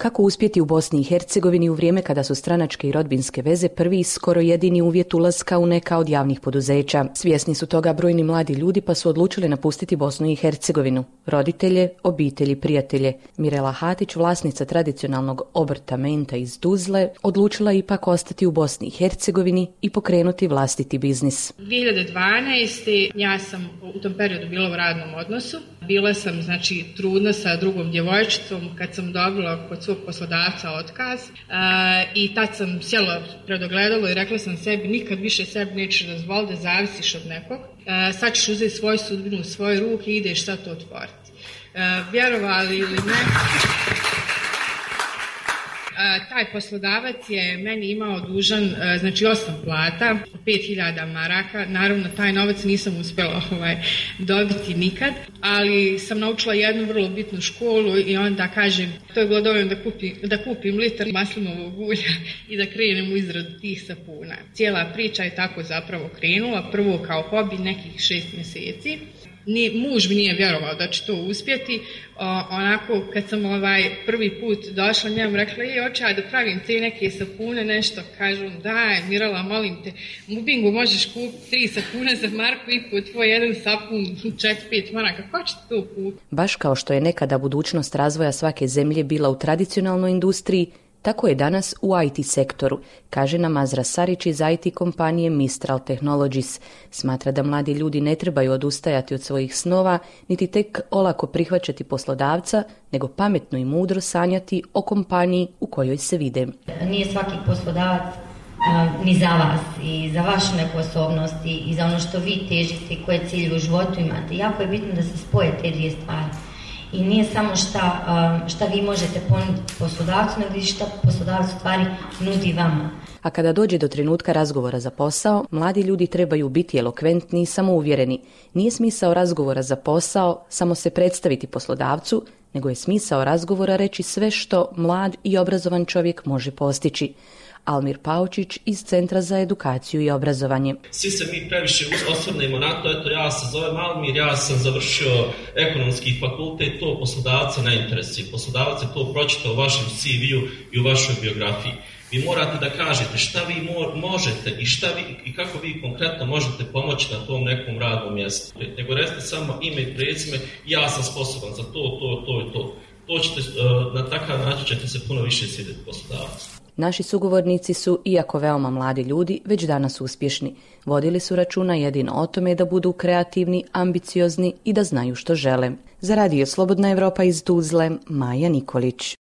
Kako uspjeti u Bosni i Hercegovini u vrijeme kada su stranačke i rodbinske veze prvi i skoro jedini uvjet ulaska u neka od javnih poduzeća? Svjesni su toga brojni mladi ljudi pa su odlučili napustiti Bosnu i Hercegovinu. Roditelje, obitelji, prijatelje. Mirela Hatić, vlasnica tradicionalnog obrta Menta iz Tuzle, odlučila ipak ostati u Bosni i Hercegovini i pokrenuti vlastiti biznis. 2012. ja sam u tom periodu bila u radnom odnosu. Bila sam trudna sa drugom djevojčicom kad sam dobila kod svog poslodavca otkaz i tad sam sjela pred ogledalo i rekla sam sebi nikad više sebi nećeš dozvoliti da zavisiš od nekog. Sad ćeš uzeti svoju sudbinu u svoje ruke i ideš sad to otvoriti. Vjerovali ili ne, taj poslodavac je meni imao dužan 8 plata, 5000 maraka. Naravno, taj novac nisam uspjela dobiti nikad, ali sam naučila jednu vrlo bitnu školu i onda kažem, to je bilo dovoljno da kupim litar maslinovog ulja i da krenem u izradu tih sapuna. Cijela priča je tako zapravo krenula, prvo kao hobi nekih 6 mjeseci. Muž mi nije vjerovao da će to uspjeti. Onako kad sam prvi put došla njemu rekla oče, da pravim te neke sapune, nešto, kažu daj Mirala, molim te, u Bingu možeš kupiti 3 sapune za marku i po tvoj jedan sapun 4-5 maraka, ko će to kupiti? Baš kao što je nekada budućnost razvoja svake zemlje bila u tradicionalnoj industriji, tako je danas u IT sektoru, kaže nam Azra Sarić iz IT kompanije Mistral Technologies. Smatra da mladi ljudi ne trebaju odustajati od svojih snova, niti tek olako prihvaćati poslodavca, nego pametno i mudro sanjati o kompaniji u kojoj se vide. Nije svaki poslodavac ni za vas i za vašu neku osobnost i za ono što vi težite i koje cilje u životu imate. Jako je bitno da se spoje te dvije stvari. I nije samo šta vi možete ponuditi poslodavcu, nego šta poslodavac u stvari nudi vama. A kada dođe do trenutka razgovora za posao, mladi ljudi trebaju biti elokventni i samouvjereni. Nije smisao razgovora za posao samo se predstaviti poslodavcu, nego je smisao razgovora reći sve što mlad i obrazovan čovjek može postići. Almir Paučić iz Centra za edukaciju i obrazovanje. Svi se mi previše osvrnemo na to, eto ja se zovem Almir, ja sam završio ekonomski fakultet, to poslodavca ne interesuje. Poslodavac je to pročitao u vašem CV-u i u vašoj biografiji. Vi morate da kažete šta vi možete i kako vi konkretno možete pomoći na tom nekom radnom mjestu. Nego recite samo ime i prezime, ja sam sposoban za to i to. To ćete, na takav način ćete se puno više svidjeti poslodavcu. Naši sugovornici su, iako veoma mladi ljudi, već danas uspješni. Vodili su računa jedino o tome da budu kreativni, ambiciozni i da znaju što žele. Za Radio Slobodna Evropa iz Tuzle, Maja Nikolić.